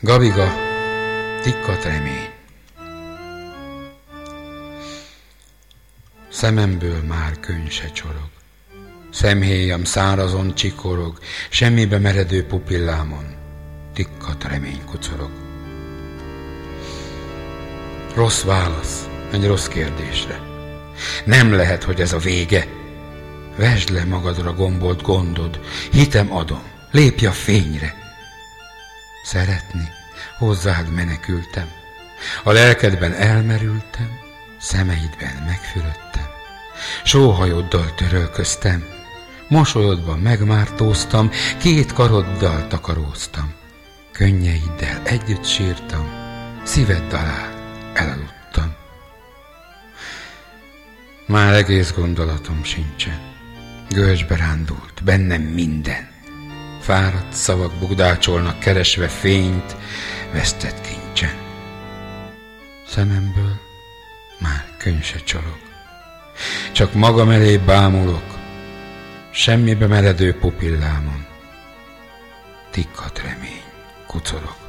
Gabiga, tikkat remény. Szememből már könny se csorog, szemhéjam szárazon csikorog, semmibe meredő pupillámon tikkat remény kucorog. Rossz válasz egy rossz kérdésre. Nem lehet, hogy ez a vége. Vesd le magadra gombolt gondod, hitem adom, lépj a fényre. Szeretni, hozzád menekültem, a lelkedben elmerültem, szemeidben megfürödtem, sóhajoddal törölköztem, mosolyodban megmártóztam, két karoddal takaróztam, könnyeiddel együtt sírtam, szíved alá elaludtam. Már egész gondolatom sincsen, görcsbe rándult bennem minden, fáradt szavak bugdácsolnak keresve fényt vesztett kincsen. Szememből már könny se csorog, csak magam elé bámulok, semmibe meredő pupillámon tikkat remény kucorog.